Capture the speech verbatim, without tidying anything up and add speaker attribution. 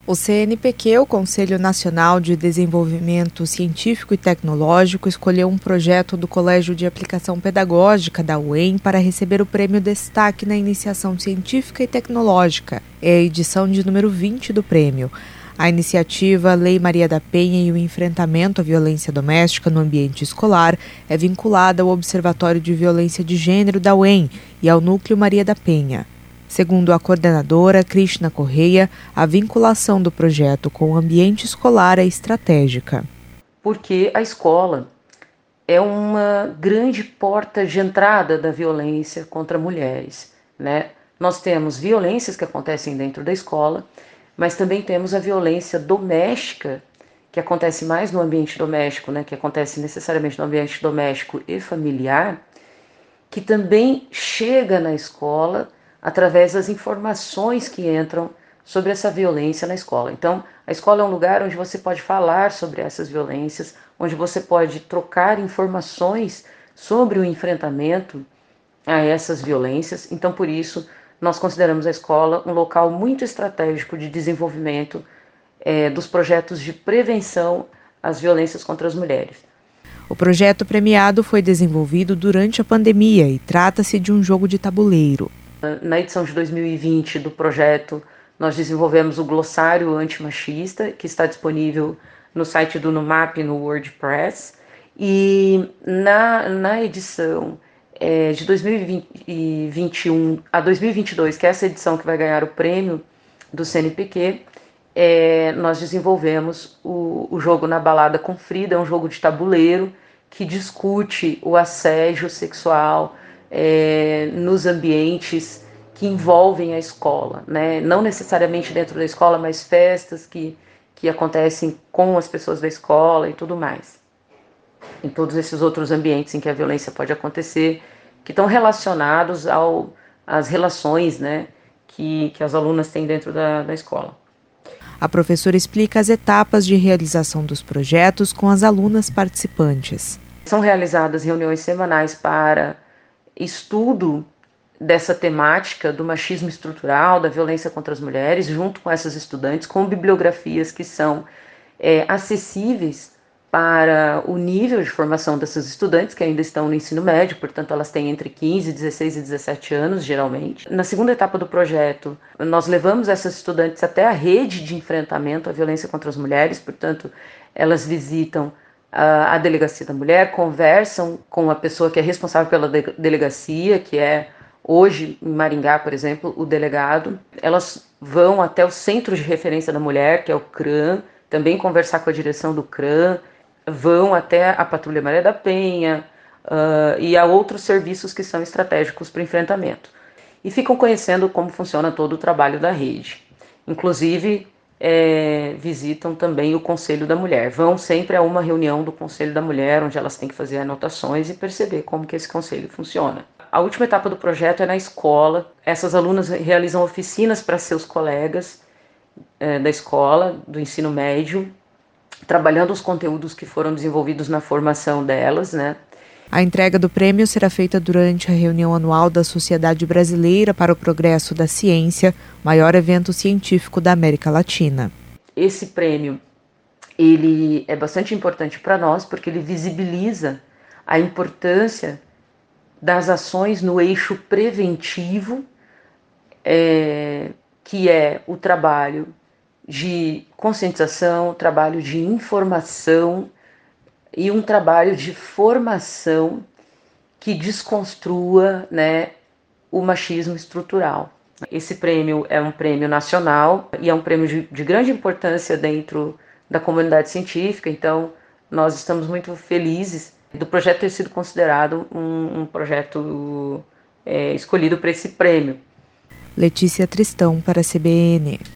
Speaker 1: O C N P Q, o Conselho Nacional de Desenvolvimento Científico e Tecnológico, escolheu um projeto do Colégio de Aplicação Pedagógica da U E M para receber o prêmio Destaque na Iniciação Científica e Tecnológica. É a edição de número vinte do prêmio. A iniciativa Lei Maria da Penha e o enfrentamento à violência doméstica no ambiente escolar é vinculada ao Observatório de Violência de Gênero da U E M e ao Núcleo Maria da Penha. Segundo a coordenadora Krishna Correia, a vinculação do projeto com o ambiente escolar é estratégica.
Speaker 2: Porque a escola é uma grande porta de entrada da violência contra mulheres, né? Nós temos violências que acontecem dentro da escola, mas também temos a violência doméstica, que acontece mais no ambiente doméstico, né? Que acontece necessariamente no ambiente doméstico e familiar, que também chega na escola através das informações que entram sobre essa violência na escola. Então, a escola é um lugar onde você pode falar sobre essas violências, onde você pode trocar informações sobre o enfrentamento a essas violências. Então, por isso, nós consideramos a escola um local muito estratégico de desenvolvimento é, dos projetos de prevenção às violências contra as mulheres.
Speaker 1: O projeto premiado foi desenvolvido durante a pandemia e trata-se de um jogo de tabuleiro.
Speaker 2: Na edição de dois mil e vinte do projeto, nós desenvolvemos o glossário antimachista, que está disponível no site do Numap no WordPress. E na, na edição é, de dois mil e vinte e um a dois mil e vinte e dois, que é essa edição que vai ganhar o prêmio do C N P Q, é, nós desenvolvemos o, o jogo Na Balada com Frida, é um jogo de tabuleiro que discute o assédio sexual É, nos ambientes que envolvem a escola, né? Não necessariamente dentro da escola, mas festas que, que acontecem com as pessoas da escola e tudo mais. Em todos esses outros ambientes em que a violência pode acontecer, que estão relacionados ao, às relações, né, que, que as alunas têm dentro da, da escola.
Speaker 1: A professora explica as etapas de realização dos projetos com as alunas participantes.
Speaker 2: São realizadas reuniões semanais para estudo dessa temática do machismo estrutural, da violência contra as mulheres, junto com essas estudantes, com bibliografias que são é, acessíveis para o nível de formação dessas estudantes, que ainda estão no ensino médio, portanto elas têm entre quinze, dezesseis e dezessete anos, geralmente. Na segunda etapa do projeto, nós levamos essas estudantes até a rede de enfrentamento à violência contra as mulheres, portanto elas visitam a delegacia da mulher, conversam com a pessoa que é responsável pela delegacia, que é hoje em Maringá, por exemplo, o delegado. Elas vão até o Centro de Referência da Mulher, que é o CRAM, também conversar com a direção do CRAM, vão até a Patrulha Maria da Penha uh, e a outros serviços que são estratégicos para o enfrentamento. E ficam conhecendo como funciona todo o trabalho da rede. Inclusive, É, visitam também o Conselho da Mulher. Vão sempre a uma reunião do Conselho da Mulher, onde elas têm que fazer anotações e perceber como que esse conselho funciona. A última etapa do projeto é na escola. Essas alunas realizam oficinas para seus colegas é, da escola, do ensino médio, trabalhando os conteúdos que foram desenvolvidos na formação delas, né?
Speaker 1: A entrega do prêmio será feita durante a reunião anual da Sociedade Brasileira para o Progresso da Ciência, maior evento científico da América Latina.
Speaker 2: Esse prêmio ele é bastante importante para nós porque ele visibiliza a importância das ações no eixo preventivo, é, que é o trabalho de conscientização, o trabalho de informação, e um trabalho de formação que desconstrua, né, o machismo estrutural. Esse prêmio é um prêmio nacional e é um prêmio de, de grande importância dentro da comunidade científica, então nós estamos muito felizes do projeto ter sido considerado um, um projeto é, escolhido para esse prêmio.
Speaker 1: Letícia Tristão, para a C B N.